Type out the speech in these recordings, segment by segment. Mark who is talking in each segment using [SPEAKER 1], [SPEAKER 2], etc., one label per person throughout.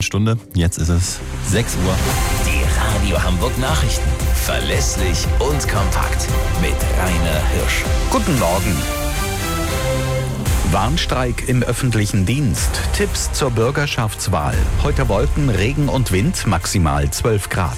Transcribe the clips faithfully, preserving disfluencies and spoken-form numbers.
[SPEAKER 1] Stunde. Jetzt ist es sechs Uhr.
[SPEAKER 2] Die Radio Hamburg Nachrichten. Verlässlich und kompakt. Mit Rainer Hirsch.
[SPEAKER 3] Guten Morgen. Warnstreik im öffentlichen Dienst. Tipps zur Bürgerschaftswahl. Heute Wolken, Regen und Wind, maximal zwölf Grad.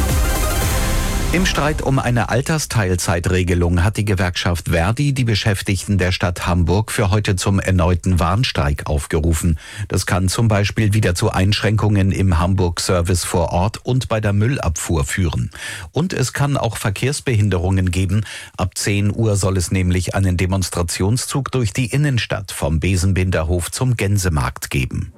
[SPEAKER 3] Im Streit um eine Altersteilzeitregelung hat die Gewerkschaft Verdi die Beschäftigten der Stadt Hamburg für heute zum erneuten Warnstreik aufgerufen. Das kann zum Beispiel wieder zu Einschränkungen im Hamburg-Service vor Ort und bei der Müllabfuhr führen. Und es kann auch Verkehrsbehinderungen geben. Ab zehn Uhr soll es nämlich einen Demonstrationszug durch die Innenstadt vom Besenbinderhof zum Gänsemarkt geben.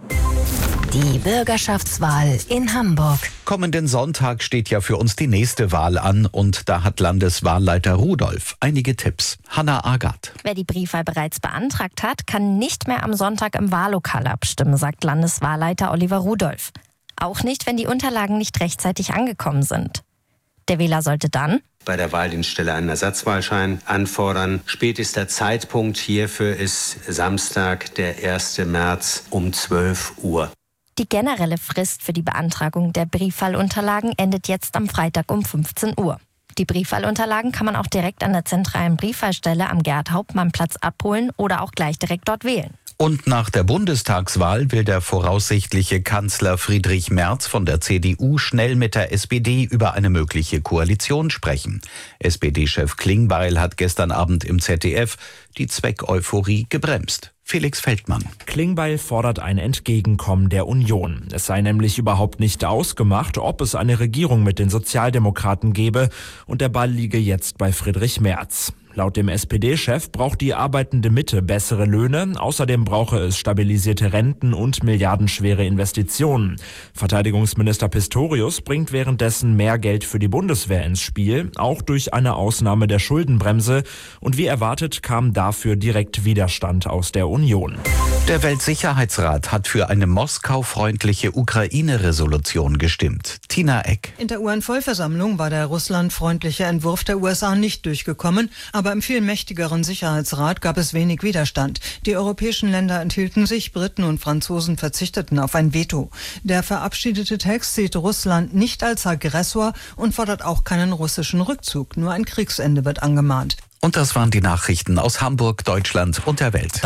[SPEAKER 4] Die Bürgerschaftswahl in Hamburg.
[SPEAKER 3] Kommenden Sonntag steht ja für uns die nächste Wahl an und da hat Landeswahlleiter Rudolph einige Tipps. Hanna Agathe.
[SPEAKER 4] Wer die Briefwahl bereits beantragt hat, kann nicht mehr am Sonntag im Wahllokal abstimmen, sagt Landeswahlleiter Oliver Rudolph. Auch nicht, wenn die Unterlagen nicht rechtzeitig angekommen sind. Der Wähler sollte dann
[SPEAKER 5] bei der Wahldienststelle einen Ersatzwahlschein anfordern. Spätester Zeitpunkt hierfür ist Samstag, der erster März um zwölf Uhr.
[SPEAKER 4] Die generelle Frist für die Beantragung der Briefwahlunterlagen endet jetzt am Freitag um fünfzehn Uhr. Die Briefwahlunterlagen kann man auch direkt an der zentralen Briefwahlstelle am Gerd-Hauptmann-Platz abholen oder auch gleich direkt dort wählen.
[SPEAKER 3] Und nach der Bundestagswahl will der voraussichtliche Kanzler Friedrich Merz von der C D U schnell mit der S P D über eine mögliche Koalition sprechen. S P D-Chef Klingbeil hat gestern Abend im Z D F die Zweckeuphorie gebremst. Felix Feldmann.
[SPEAKER 6] Klingbeil fordert ein Entgegenkommen der Union. Es sei nämlich überhaupt nicht ausgemacht, ob es eine Regierung mit den Sozialdemokraten gebe und der Ball liege jetzt bei Friedrich Merz. Laut dem S P D-Chef braucht die arbeitende Mitte bessere Löhne. Außerdem brauche es stabilisierte Renten und milliardenschwere Investitionen. Verteidigungsminister Pistorius bringt währenddessen mehr Geld für die Bundeswehr ins Spiel, auch durch eine Ausnahme der Schuldenbremse. Und wie erwartet kam dafür direkt Widerstand aus der Union.
[SPEAKER 3] Der Weltsicherheitsrat hat für eine Moskau-freundliche Ukraine-Resolution gestimmt. Tina Eck.
[SPEAKER 7] In der U N-Vollversammlung war der russlandfreundliche Entwurf der U S A nicht durchgekommen, aber im viel mächtigeren Sicherheitsrat gab es wenig Widerstand. Die europäischen Länder enthielten sich, Briten und Franzosen verzichteten auf ein Veto. Der verabschiedete Text sieht Russland nicht als Aggressor und fordert auch keinen russischen Rückzug. Nur ein Kriegsende wird angemahnt.
[SPEAKER 3] Und das waren die Nachrichten aus Hamburg, Deutschland und der Welt.